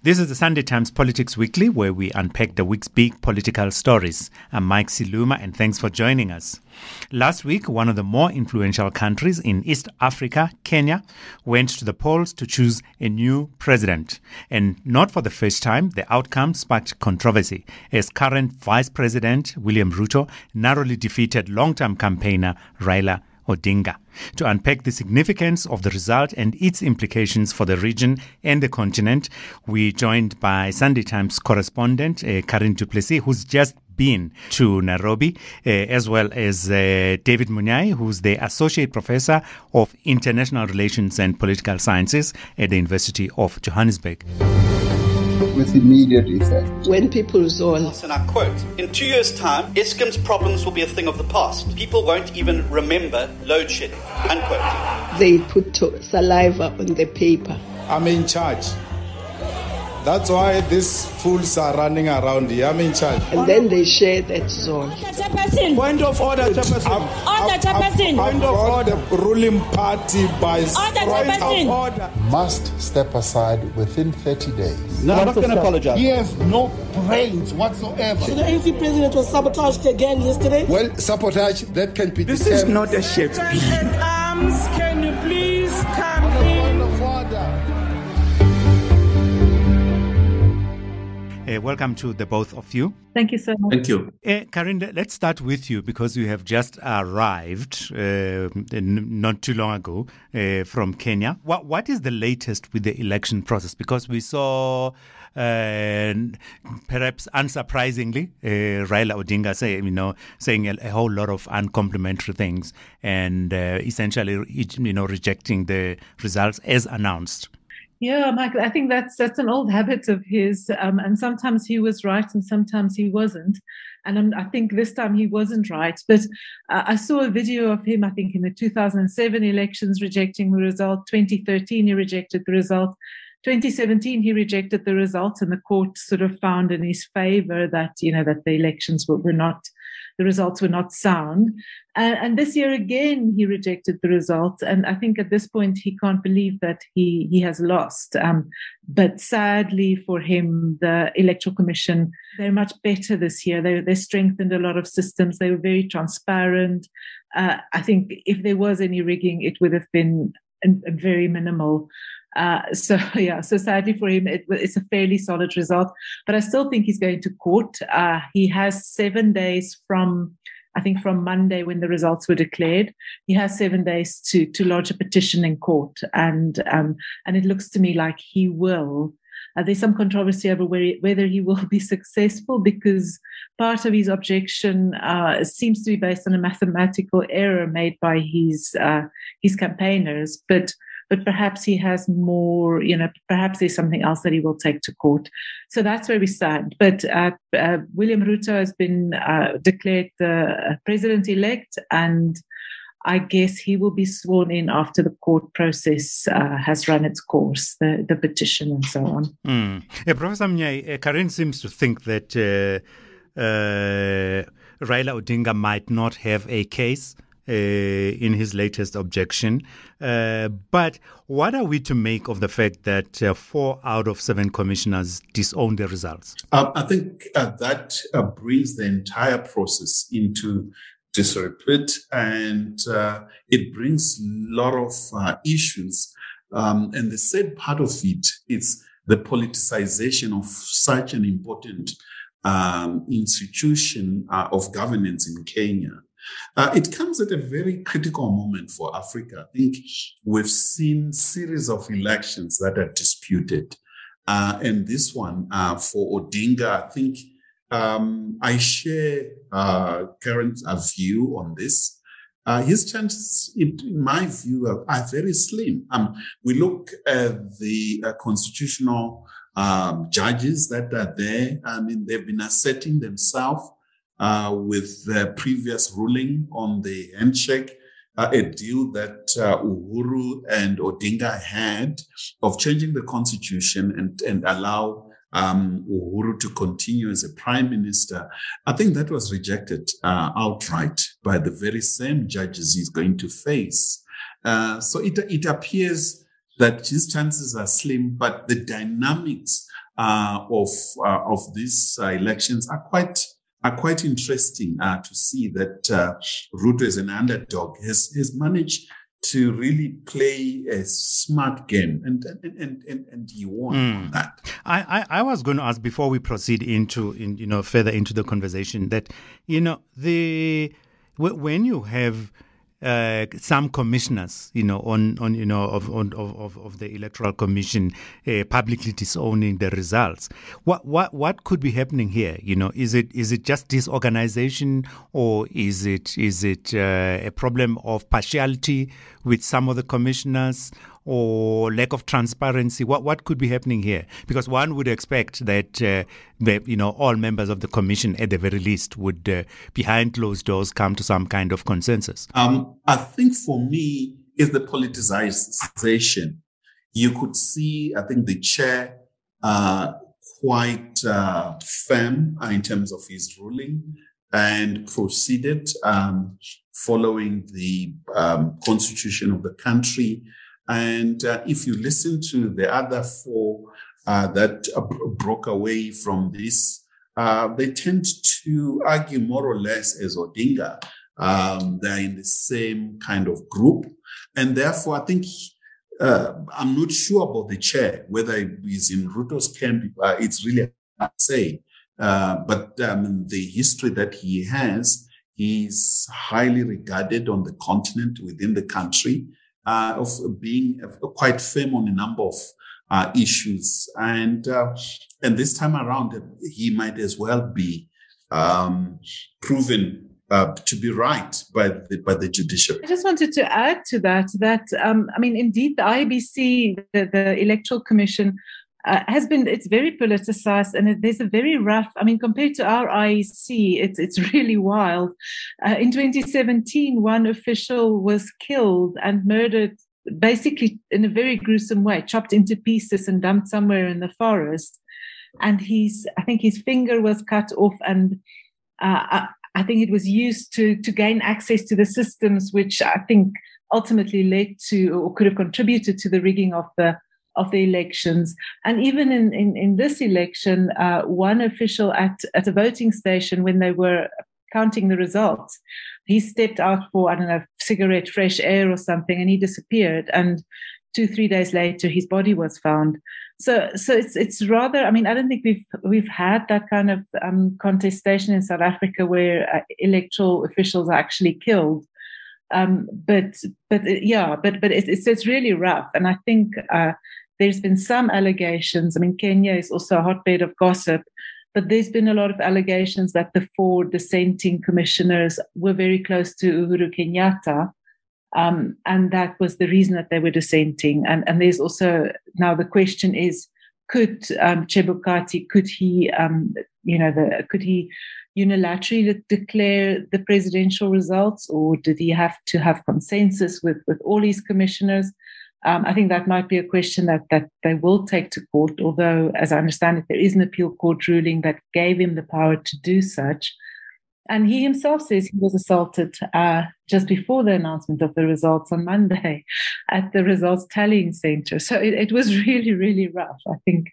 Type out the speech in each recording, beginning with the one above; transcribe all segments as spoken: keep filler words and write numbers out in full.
This is the Sunday Times Politics Weekly, where we unpack the week's big political stories. I'm Mike Siluma, and thanks for joining us. Last week, one of the more influential countries in East Africa, Kenya, went to the polls to choose a new president. And not for the first time, the outcome sparked controversy, as current Vice President William Ruto narrowly defeated long-term campaigner Raila Odinga. To unpack the significance of the result and its implications for the region and the continent, we're joined by Sunday Times correspondent uh, Karin du Plessis, who's just been to Nairobi, uh, as well as uh, David Munyai, who's the Associate Professor of International Relations and Political Sciences at the University of Johannesburg. With immediate effect. When people resolve. And I quote, in two years' time, Eskom's problems will be a thing of the past. People won't even remember load shedding, unquote. They put saliva on the paper. I'm in charge. That's why these fools are running around here. I'm in charge. And then they share that zone. Point of order, Chairperson. Order, Chairperson. Point of order. The ruling party by point of order Must step aside within thirty days. No, I'm not going to apologize. He has no brains whatsoever. So the A N C president was sabotaged again yesterday? Well, sabotage, that can be This determined. is not a Shakespeare. Arms, can you please come in? Uh, welcome to the both of you. Thank you so much. Thank you. Uh, Karin, let's start with you because you have just arrived uh, not too long ago uh, from Kenya. What What is the latest with the election process? Because we saw, uh, perhaps unsurprisingly, uh, Raila Odinga say, you know, saying a, a whole lot of uncomplimentary things and uh, essentially, you know, rejecting the results as announced. Yeah, Michael, I think that's that's an old habit of his. Um, and sometimes he was right and sometimes he wasn't. And um, I think this time he wasn't right. But uh, I saw a video of him, I think, in the two thousand seven elections rejecting the result. twenty thirteen, he rejected the result. twenty seventeen, he rejected the result, and the court sort of found in his favor that, you know, that the elections were, were not, the results were not sound. Uh, and this year again, he rejected the result. And I think at this point, he can't believe that he, he has lost. Um, but sadly for him, the Electoral Commission, they're much better this year. They, they strengthened a lot of systems. They were very transparent. Uh, I think if there was any rigging, it would have been a, a very minimal. Uh, so, yeah, so sadly for him, it, it's a fairly solid result. But I still think he's going to court. Uh, he has seven days from, I think, from Monday when the results were declared. He has seven days to to lodge a petition in court. And um, and it looks to me like he will. Uh, there's some controversy over where, whether he will be successful because part of his objection uh, seems to be based on a mathematical error made by his uh, his campaigners. But But perhaps he has more, you know, perhaps there's something else that he will take to court. So that's where we stand. But uh, uh, William Ruto has been uh, declared the president-elect, and I guess he will be sworn in after the court process uh, has run its course, the, the petition and so on. Mm. Yeah, Professor Mnyai, uh, Karin seems to think that uh, uh, Raila Odinga might not have a case Uh, in his latest objection. Uh, but what are we to make of the fact that uh, four out of seven commissioners disown the results? Um, I think uh, that uh, brings the entire process into disrepute, and uh, it brings a lot of uh, issues. Um, and the sad part of it is the politicization of such an important um, institution uh, of governance in Kenya. Uh, it comes at a very critical moment for Africa. I think we've seen series of elections that are disputed. Uh, and this one, uh, for Odinga, I think um, I share uh, Karen's uh, view on this. Uh, his chances, in, in my view, are, are very slim. Um, we look at the uh, constitutional um, judges that are there. I mean, they've been asserting themselves Uh, with the previous ruling on the handshake, uh, a deal that uh, Uhuru and Odinga had of changing the constitution and, and allow um, Uhuru to continue as a prime minister. I think that was rejected uh, outright by the very same judges he's going to face. Uh, so it, it appears that his chances are slim, but the dynamics uh, of uh, of these uh, elections are quite are quite interesting uh, to see that uh, Ruto, as an underdog, has has managed to really play a smart game, and and and and, and he won mm. on that. I, I I was going to ask before we proceed into in, you know further into the conversation that you know the when you have Uh, some commissioners, you know, on, on you know, of on, of of the Electoral Commission uh, publicly disowning the results. What what what could be happening here? You know, is it is it just disorganization, or is it is it uh, a problem of partiality with some of the commissioners, or lack of transparency? What what could be happening here? Because one would expect that uh, the, you know all members of the commission, at the very least, would uh, behind closed doors come to some kind of consensus. Um, I think for me is the politicization. You could see, I think, the chair uh, quite uh, firm uh, in terms of his ruling, and proceeded um, following the um, constitution of the country. And uh, if you listen to the other four uh, that uh, broke away from this, uh, they tend to argue more or less as Odinga. Um, they're in the same kind of group. And therefore, I think uh, I'm not sure about the chair, whether he's in Ruto's camp. Uh, it's really hard to say. Uh, but um, the history that he has, he's highly regarded on the continent, within the country. Uh, of being quite firm on a number of uh, issues, and uh, and this time around, he might as well be um, proven uh, to be right by the by the judiciary. I just wanted to add to that that um, I mean, indeed, the I E B C, the, the Electoral Commission, Uh, has been, it's very politicized, and it, there's a very rough, I mean, compared to our I E C, it's it's really wild. Uh, in twenty seventeen, one official was killed and murdered basically in a very gruesome way, chopped into pieces and dumped somewhere in the forest. And he's, I think his finger was cut off, and uh, I, I think it was used to, to gain access to the systems, which I think ultimately led to, or could have contributed to the rigging of the of the elections. And even in, in, in this election, uh, one official at, at a voting station, when they were counting the results, he stepped out for, I don't know, cigarette, fresh air or something, and he disappeared. And two, three days later, his body was found. So so it's it's rather, I mean, I don't think we've we've had that kind of um, contestation in South Africa where uh, electoral officials are actually killed. Um, but but yeah, but but it's it's, it's really rough, and I think uh, there's been some allegations. I mean, Kenya is also a hotbed of gossip, but there's been a lot of allegations that the four dissenting commissioners were very close to Uhuru Kenyatta, um, and that was the reason that they were dissenting. And and there's also now the question is, could um, Chebukati, could he, um, you know, the could he unilaterally declare the presidential results, or did he have to have consensus with, with all his commissioners? Um, I think that might be a question that, that they will take to court, although, as I understand it, there is an appeal court ruling that gave him the power to do such. And he himself says he was assaulted uh, just before the announcement of the results on Monday at the results tallying center. So it, it was really, really rough, I think.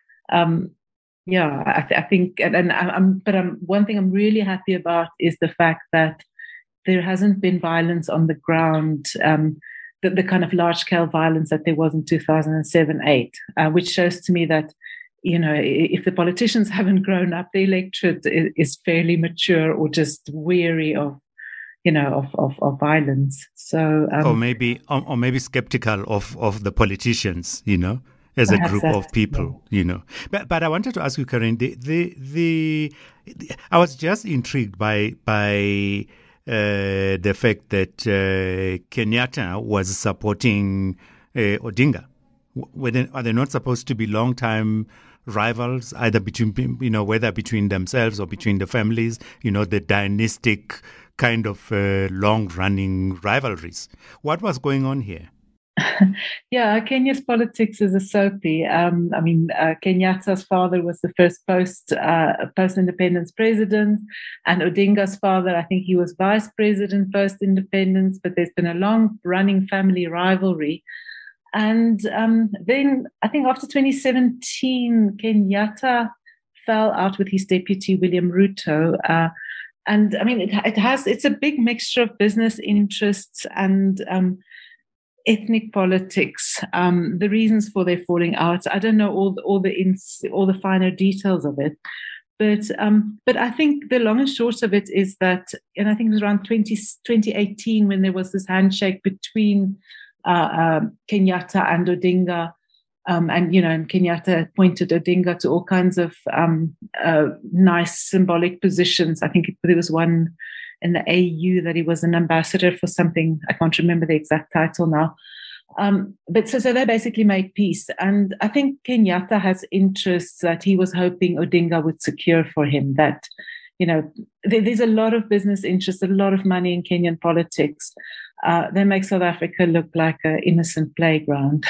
Um, Yeah, I, th- I think, and, and I'm, but I'm, one thing I'm really happy about is the fact that there hasn't been violence on the ground, um, the, the kind of large-scale violence that there was in two thousand seven eight, uh, which shows to me that, you know, if the politicians haven't grown up, the electorate is, is fairly mature or just weary of, you know, of of, of violence. So, um, or maybe, or, or maybe skeptical of of the politicians, you know. As a group of people, you know. But but I wanted to ask you, Karen, the the, the, the I was just intrigued by by uh, the fact that uh, Kenyatta was supporting uh, Odinga. Were they, are they not supposed to be long-time rivals, either between, you know, whether between themselves or between the families, you know, the dynastic kind of uh, long-running rivalries? What was going on here? Yeah, Kenya's politics is a soapy. Um, I mean, uh, Kenyatta's father was the first post uh, post-independence president, and Odinga's father, I think he was vice president post-independence. But there's been a long-running family rivalry, And um, then I think after twenty seventeen, Kenyatta fell out with his deputy, William Ruto. Uh, and I mean, it, it has, it's a big mixture of business interests and um, ethnic politics. Um, the reasons for their falling out, I don't know all the, all the, ins, all the finer details of it. But um, but I think the long and short of it is that, and I think it was around twenty, twenty eighteen when there was this handshake between uh, uh, Kenyatta and Odinga, um, and you know, and Kenyatta appointed Odinga to all kinds of um, uh, nice symbolic positions. I think there was one in the A U that he was an ambassador for something. I can't remember the exact title now. Um, but so, so they basically made peace. And I think Kenyatta has interests that he was hoping Odinga would secure for him. That, you know, there, there's a lot of business interests, a lot of money in Kenyan politics. Uh, they make South Africa look like an innocent playground.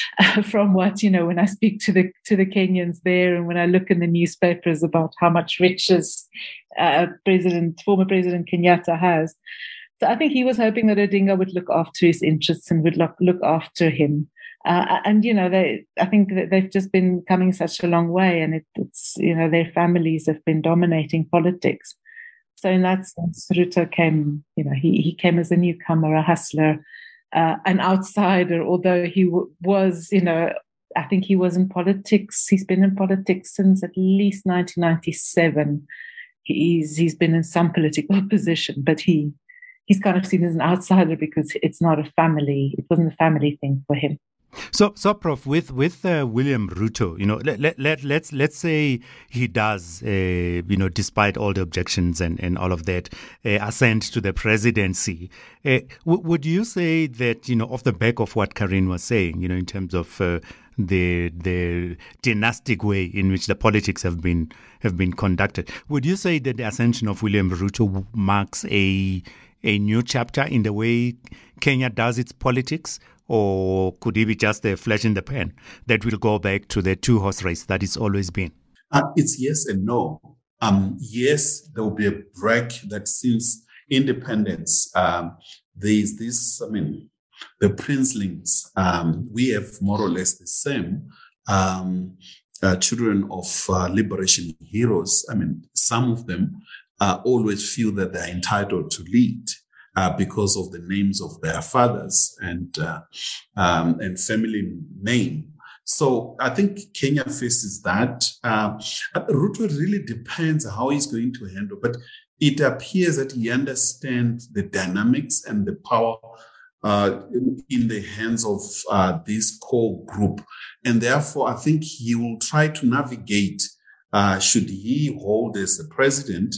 From what, you know, when I speak to the to the Kenyans there, and when I look in the newspapers about how much riches uh, President, former President Kenyatta has. So I think he was hoping that Odinga would look after his interests and would look, look after him. Uh, and, you know, they, I think that they've just been coming such a long way, and it, it's, you know, their families have been dominating politics. So in that sense, Ruto came, you know, he, he came as a newcomer, a hustler, uh, an outsider, although he w- was, you know, I think he was in politics. He's been in politics since at least nineteen ninety-seven. He's, he's been in some political position, but he, he's kind of seen as an outsider because it's not a family, it wasn't a family thing for him. So, so, Prof, with with uh, William Ruto, you know, let let let let's let's say he does, uh, you know, despite all the objections and, and all of that, uh, ascend to the presidency. Uh, w- would you say that, you know, off the back of what Karine was saying, you know, in terms of uh, the the dynastic way in which the politics have been have been conducted, would you say that the ascension of William Ruto marks a a new chapter in the way Kenya does its politics? Or could he be just a flash in the pan that will go back to the two-horse race that it's always been? Uh, it's yes and no. Um, yes, there will be a break that since independence, um, there's this, I mean, the princelings, um, we have more or less the same um, uh, children of uh, liberation heroes. I mean, some of them uh, always feel that they're entitled to lead. Uh, because of the names of their fathers and uh, um, and family name. So I think Kenya faces that. Uh, Ruto really depends how he's going to handle, but it appears that he understands the dynamics and the power uh, in the hands of uh, this core group. And therefore, I think he will try to navigate, uh, should he hold as the president,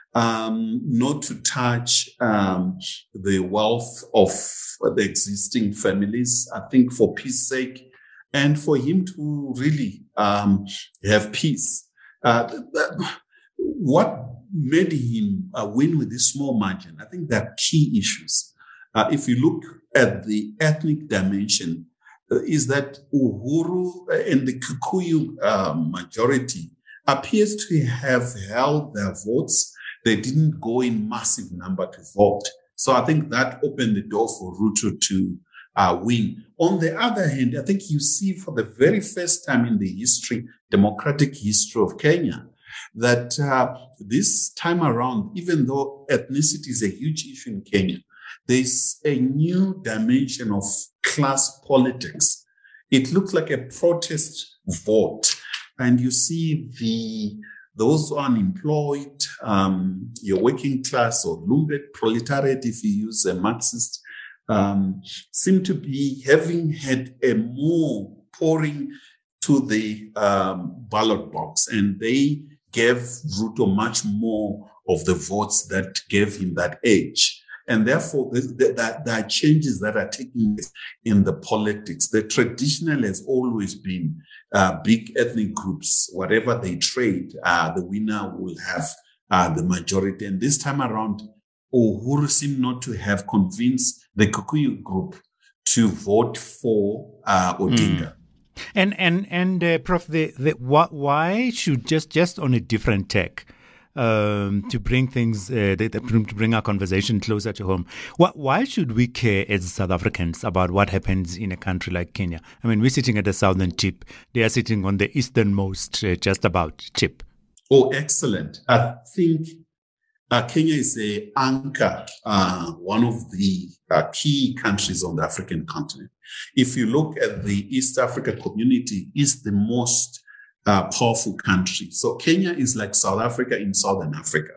Um, not to touch um, the wealth of the existing families, I think for peace sake, and for him to really um, have peace. Uh, what made him uh, win with this small margin? I think there are key issues. Uh, if you look at the ethnic dimension, uh, is that Uhuru and the Kikuyu uh, majority appears to have held their votes. They didn't go in massive number to vote. So I think that opened the door for Ruto to uh, win. On the other hand, I think you see for the very first time in the history, democratic history of Kenya, that uh, this time around, even though ethnicity is a huge issue in Kenya, there's a new dimension of class politics. It looks like a protest vote. And you see the those who are unemployed, um, your working class or lumpen proletariat, if you use a Marxist, um, seem to be having had a more pouring to the um, ballot box, and they gave Ruto much more of the votes that gave him that edge. And therefore, there are changes that are taking place in the politics. The traditional has always been uh, big ethnic groups, whatever they trade, uh, the winner will have uh, the majority. And this time around, Uhuru seemed not to have convinced the Kikuyu group to vote for uh, Odinga. Mm. And and and uh, Prof, the, the why should just just on a different tack? um, to bring things, uh, to bring our conversation closer to home. Why should we care as South Africans about what happens in a country like Kenya? I mean, we're sitting at the southern tip. They are sitting on the easternmost, uh, just about tip. Oh, excellent. I think uh, Kenya is a anchor, uh, one of the uh, key countries on the African continent. If you look at the East Africa community, it's the most uh, powerful country. So Kenya is like South Africa in Southern Africa.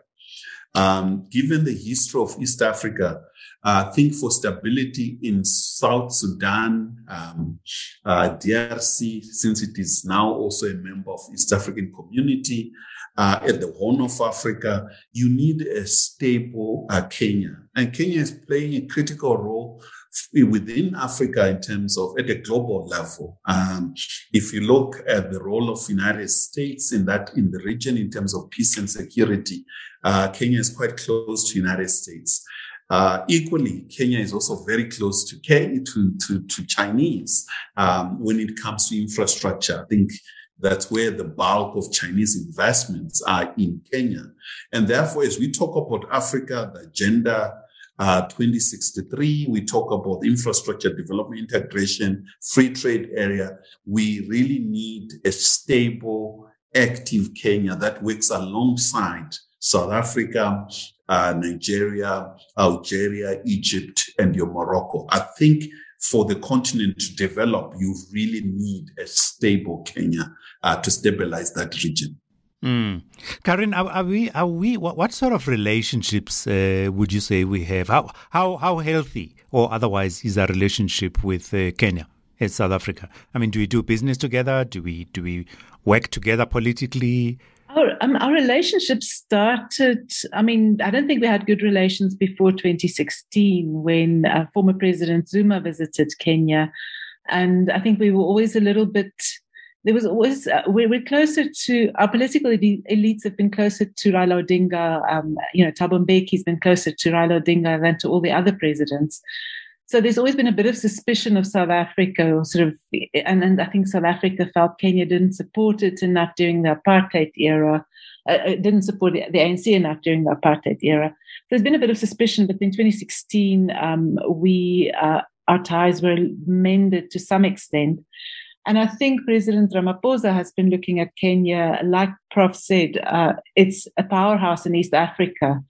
Um, given the history of East Africa, uh, I think for stability in South Sudan, um, uh, D R C, since it is now also a member of East African community, uh, at the Horn of Africa, you need a stable uh, Kenya. And Kenya is playing a critical role within Africa in terms of at a global level. Um, if you look at the role of United States in that in the region in terms of peace and security, uh, Kenya is quite close to United States. Uh, equally, Kenya is also very close to K, to, to, to Chinese um, when it comes to infrastructure. I think that's where the bulk of Chinese investments are in Kenya. And therefore, as we talk about Africa, the agenda Uh, twenty sixty-three, we talk about infrastructure development, integration, free trade area. We really need a stable, active Kenya that works alongside South Africa, uh, Nigeria, Algeria, Egypt, and your Morocco. I think for the continent to develop, you really need a stable Kenya uh, to stabilize that region. Mm. Karen, are, are we? Are we? What, what sort of relationships uh, would you say we have? How how how healthy or otherwise is our relationship with uh, Kenya and South Africa? I mean, do we do business together? Do we do we work together politically? Our um, our relationship started. I mean, I don't think we had good relations before twenty sixteen when uh, former President Zuma visited Kenya, and I think we were always a little bit. There was always, uh, we're, we're closer to, our political elites have been closer to Raila Odinga, um, you know, Thabo Mbeki's been closer to Raila Odinga than to all the other presidents. So there's always been a bit of suspicion of South Africa, or sort of, and, and I think South Africa felt Kenya didn't support it enough during the apartheid era, uh, didn't support the, the A N C enough during the apartheid era. There's been a bit of suspicion, but in twenty sixteen, um, we, uh, our ties were mended to some extent. And I think President Ramaphosa has been looking at Kenya, like Prof said, uh, it's a powerhouse in East Africa.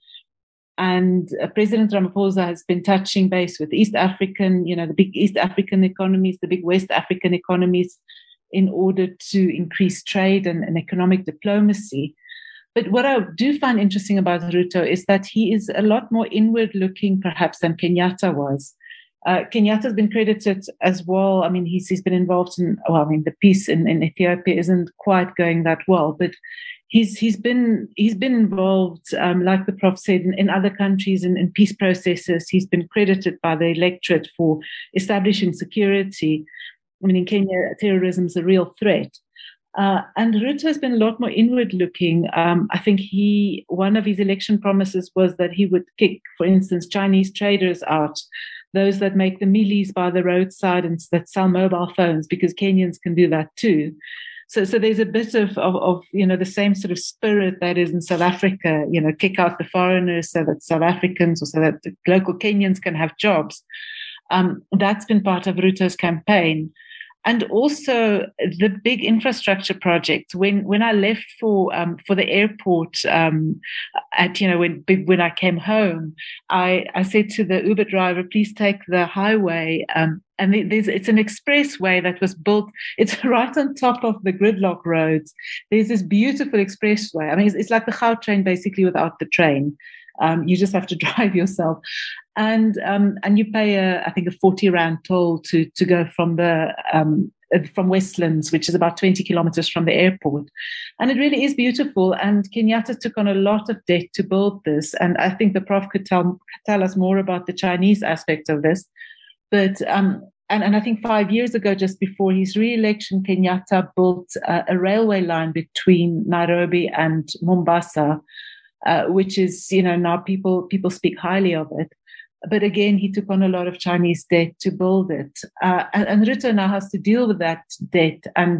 And uh, President Ramaphosa has been touching base with East African, you know, the big East African economies, the big West African economies, in order to increase trade and, and economic diplomacy. But what I do find interesting about Ruto is that he is a lot more inward-looking, perhaps, than Kenyatta was. Uh, Kenyatta's been credited as well. I mean, he's he's been involved in, well, I mean, the peace in, in Ethiopia isn't quite going that well, but he's he's been he's been involved, um, like the Prof said, in, in other countries in, in peace processes. He's been credited by the electorate for establishing security. I mean, in Kenya, terrorism is a real threat. Uh, and Ruto has been a lot more inward-looking. Um, I think he one of his election promises was that he would kick, for instance, Chinese traders out, those that make the mealies by the roadside and that sell mobile phones, because Kenyans can do that too. So, so there's a bit of, of, of, you know, the same sort of spirit that is in South Africa, you know, kick out the foreigners so that South Africans or so that the local Kenyans can have jobs. Um, that's been part of Ruto's campaign. And also the big infrastructure projects. When when I left for um, for the airport, um, at you know when when I came home, I, I said to the Uber driver, "Please take the highway." Um, and there's it's an expressway that was built. It's right on top of the gridlock roads. There's this beautiful expressway. I mean, it's, it's like the Gautrain basically without the train. Um, you just have to drive yourself. And um, and you pay a I think a forty rand toll to to go from the um, from Westlands, which is about twenty kilometers from the airport, and it really is beautiful. And Kenyatta took on a lot of debt to build this, and I think the Prof could tell tell us more about the Chinese aspect of this. But um, and and I think five years ago, just before his re-election, Kenyatta built uh, a railway line between Nairobi and Mombasa, uh, which is you know now people people speak highly of it. But again, he took on a lot of Chinese debt to build it. Uh, and, and Ruto now has to deal with that debt. And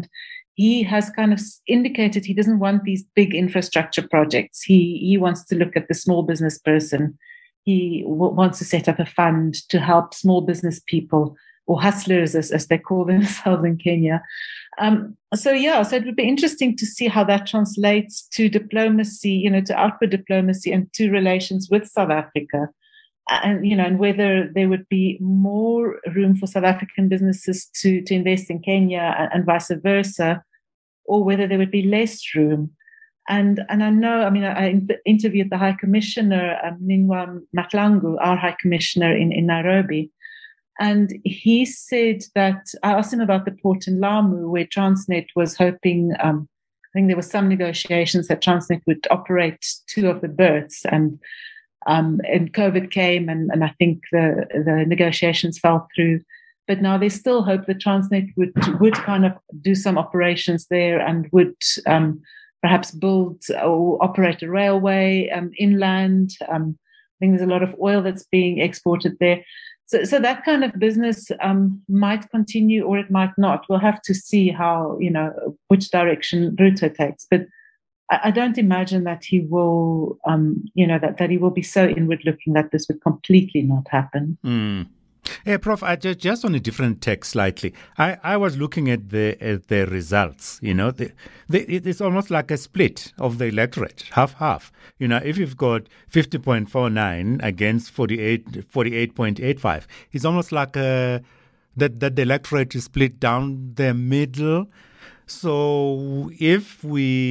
he has kind of indicated he doesn't want these big infrastructure projects. He he wants to look at the small business person. He w- wants to set up a fund to help small business people, or hustlers, as, as they call themselves in Kenya. Um, so, yeah, so it would be interesting to see how that translates to diplomacy, you know, to outward diplomacy and to relations with South Africa. And, you know, and whether there would be more room for South African businesses to, to invest in Kenya and, and vice versa, or whether there would be less room. And and I know, I mean, I, I interviewed the High Commissioner, um, Ninwa Matlangu, our High Commissioner in, in Nairobi, and he said that, I asked him about the port in Lamu, where Transnet was hoping, um, I think there were some negotiations that Transnet would operate two of the berths, and um, and COVID came, and, and I think the, the negotiations fell through. But now there's still hope that Transnet would, would kind of do some operations there and would um, perhaps build or operate a railway um, inland. Um, I think there's a lot of oil that's being exported there. So, so that kind of business um, might continue or it might not. We'll have to see how, you know, which direction Ruto takes. But I, I don't imagine that he will, um, you know, that, that he will be so inward looking that this would completely not happen. Mm. Hey, Prof, I just, just on a different text slightly. I, I was looking at the at the results, you know. The, the, it's almost like a split of the electorate, half-half. You know, if you've got fifty point four nine against forty-eight point eight five, it's almost like a, that, that the electorate is split down the middle. So if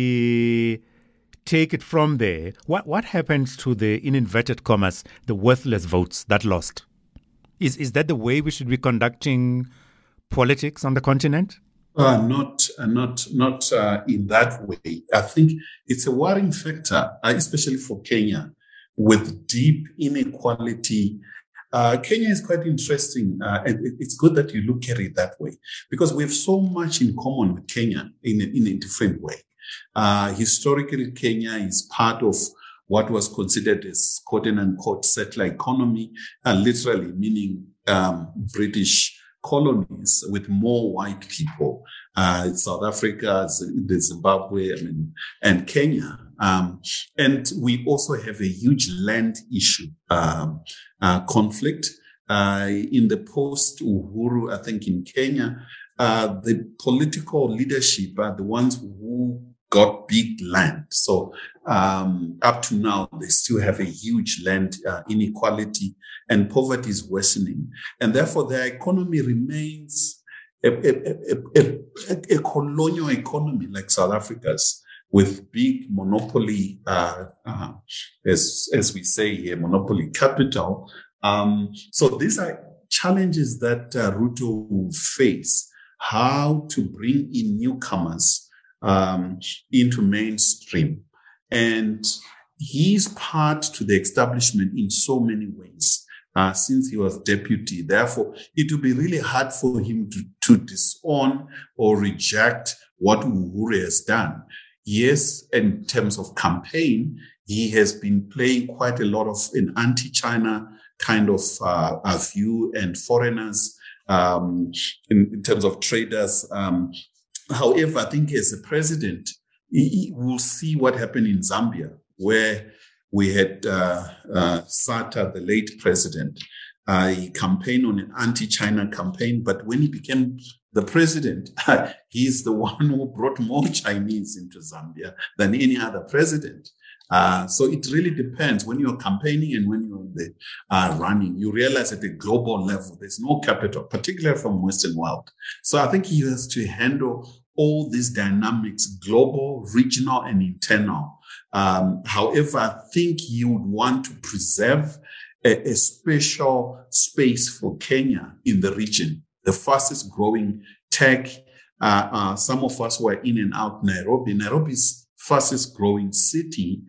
we take it from there, what, what happens to the, in inverted commas, the worthless votes that lost? Is is that the way we should be conducting politics on the continent? Uh, not, uh, not, not uh, in that way. I think it's a worrying factor, uh, especially for Kenya, with deep inequality. Uh, Kenya is quite interesting, uh, and it's good that you look at it that way, because we have so much in common with Kenya in a, in a different way. Uh, historically, Kenya is part of what was considered as quote unquote settler economy, uh, literally meaning um, British colonies with more white people. Uh, South Africa, the Zimbabwe, I mean, and Kenya. Um, and we also have a huge land issue um, uh, conflict. Uh, in the post-Uhuru, I think in Kenya, uh, the political leadership are the ones who got big land. So um, up to now, they still have a huge land uh, inequality, and poverty is worsening. And therefore, their economy remains a, a, a, a, a colonial economy like South Africa's, with big monopoly, uh, uh, as, as we say here, monopoly capital. Um, so these are challenges that uh, Ruto will face, how to bring in newcomers Um, into mainstream. And he's part to the establishment in so many ways uh, since he was deputy. Therefore, it will be really hard for him to, to disown or reject what Uhuru has done. Yes, in terms of campaign, he has been playing quite a lot of an anti-China kind of uh, a view, and foreigners um, in, in terms of traders. Um, However, I think as a president, he will see what happened in Zambia, where we had uh, uh, Sata, the late president. Uh, he campaigned on an anti-China campaign, but when he became the president, he's the one who brought more Chinese into Zambia than any other president. Uh, so it really depends. When you're campaigning and when you're in the, uh, running, you realize at a global level, there's no capital, particularly from Western world. So I think he has to handle all these dynamics, global, regional, and internal. Um, however, I think you would want to preserve a, a special space for Kenya in the region, the fastest growing tech. Uh, uh, some of us were in and out Nairobi. Nairobi's fastest growing city.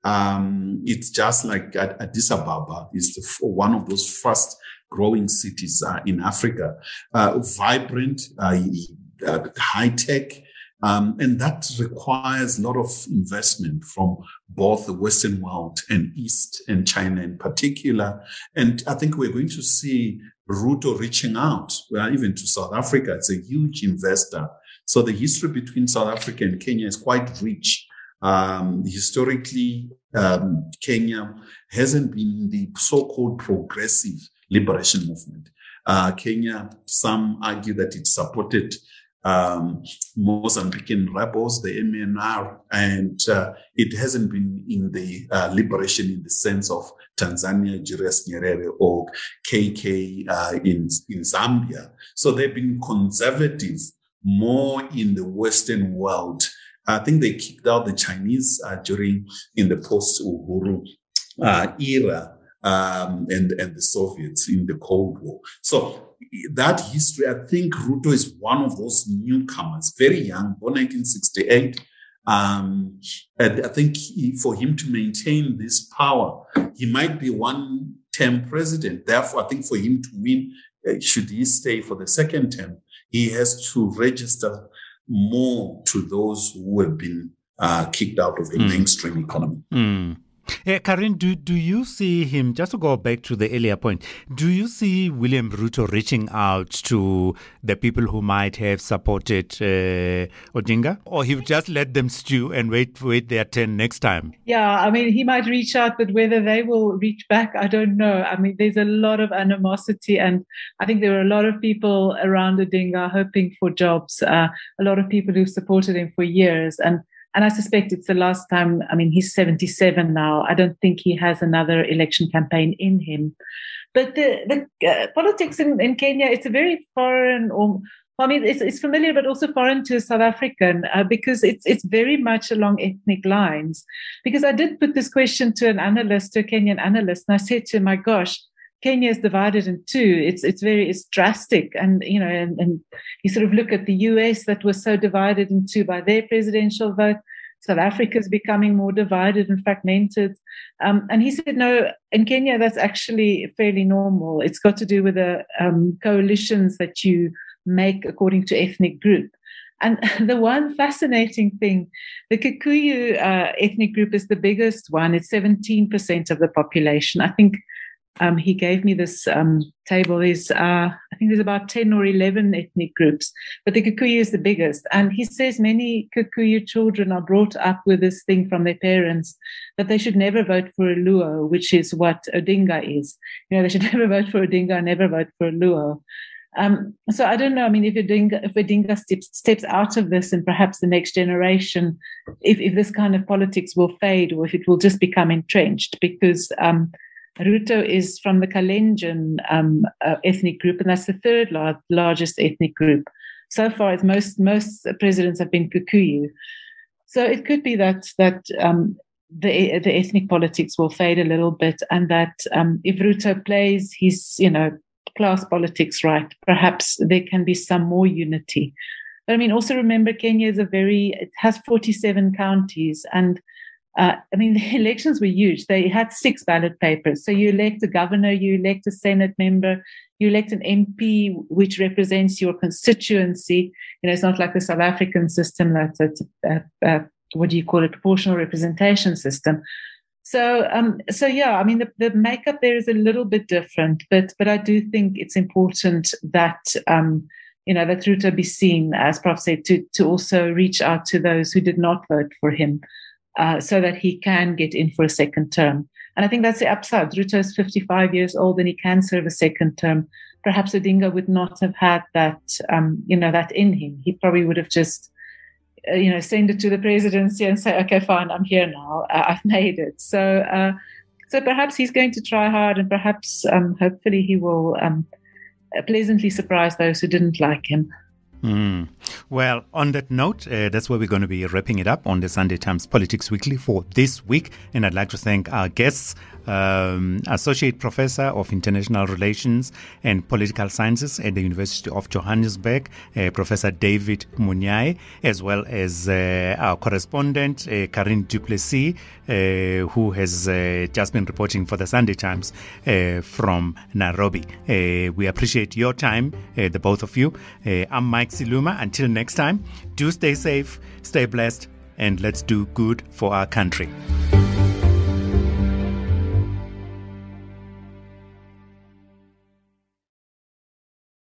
Um, it's just like Addis Ababa is the, one of those fast growing cities uh, in Africa. Uh, vibrant, uh, uh, high tech. Um, and that requires a lot of investment from both the Western world and East and China in particular. And I think we're going to see Ruto reaching out, well, even to South Africa. It's a huge investor So the history between South Africa and Kenya is quite rich. Um, historically, um, Kenya hasn't been the so-called progressive liberation movement. Uh, Kenya, some argue that it supported um, Mozambican rebels, the M N R, and uh, it hasn't been in the uh, liberation in the sense of Tanzania, Julius Nyerere, or K K uh, in, in Zambia. So they've been conservative more in the Western world. I think they kicked out the Chinese uh, during in the post-Uhuru uh, era um, and and the Soviets in the Cold War. So that history, I think Ruto is one of those newcomers, very young, born nineteen sixty-eight. Um, and I think he, for him to maintain this power, he might be one-term president. Therefore, I think for him to win, uh, should he stay for the second term, he has to register more to those who have been uh, kicked out of the mm. mainstream economy. Mm. Yeah, Karin, do, do you see him, just to go back to the earlier point, do you see William Ruto reaching out to the people who might have supported uh, Odinga? Or he would just let them stew and wait wait their turn next time? Yeah, I mean, he might reach out, but whether they will reach back, I don't know. I mean, there's a lot of animosity, and I think there are a lot of people around Odinga hoping for jobs, uh, a lot of people who've supported him for years. And And I suspect it's the last time. I mean, he's seventy-seven now. I don't think he has another election campaign in him. But the, the uh, politics in, in Kenya, it's a very foreign, or I mean, it's, it's familiar, but also foreign to South African uh, because it's it's very much along ethnic lines. Because I did put this question to an analyst, to a Kenyan analyst, and I said to him, my gosh, Kenya is divided in two. It's it's very it's drastic, and you know, and, and you sort of look at the U S that was so divided in two by their presidential vote. South Africa is becoming more divided and fragmented. Um, and he said, no, in Kenya that's actually fairly normal. It's got to do with the um, coalitions that you make according to ethnic group. And the one fascinating thing, the Kikuyu uh, ethnic group is the biggest one. It's seventeen percent of the population. I think. Um, he gave me this um, table. There's, uh, I think there's about ten or eleven ethnic groups, but the Kikuyu is the biggest. And he says many Kikuyu children are brought up with this thing from their parents that they should never vote for a Luo, which is what Odinga is. You know, they should never vote for Odinga and never vote for a Luo. Um, so I don't know. I mean, if Odinga, if Odinga steps, steps out of this, and perhaps the next generation, if, if this kind of politics will fade, or if it will just become entrenched, because um, Ruto is from the Kalenjin um, uh, ethnic group, and that's the third lar- largest ethnic group. So far, it's most most presidents have been Kikuyu. So it could be that that um, the the ethnic politics will fade a little bit, and that um, if Ruto plays his you know class politics right, perhaps there can be some more unity. But I mean, also remember, Kenya is a very it has forty-seven counties, and Uh, I mean, the elections were huge. They had six ballot papers. So you elect a governor, you elect a Senate member, you elect an M P, which represents your constituency. You know, it's not like the South African system that's a, a, a what do you call it, proportional representation system. So, um, so yeah, I mean, the, the makeup there is a little bit different, but but I do think it's important that um, you know that Ruto be seen, as Prof said, to to also reach out to those who did not vote for him. Uh, so that he can get in for a second term. And I think that's the upside. Ruto is fifty-five years old and he can serve a second term. Perhaps Odinga would not have had that, um, you know, that in him. He probably would have just, uh, you know, send it to the presidency and say, okay, fine, I'm here now. Uh, I've made it. So, uh, so perhaps he's going to try hard, and perhaps, um, hopefully he will um, pleasantly surprise those who didn't like him. Mm. Well, on that note, uh, that's where we're going to be wrapping it up on the Sunday Times Politics Weekly for this week. And I'd like to thank our guests, um, Associate Professor of International Relations and Political Sciences at the University of Johannesburg, uh, Professor David Munyai, as well as uh, our correspondent, uh, Karin du Plessis, uh, who has uh, just been reporting for the Sunday Times uh, from Nairobi. Uh, we appreciate your time, uh, the both of you. Uh, I'm Mike Siluma. Until next time, do stay safe, stay blessed, and let's do good for our country.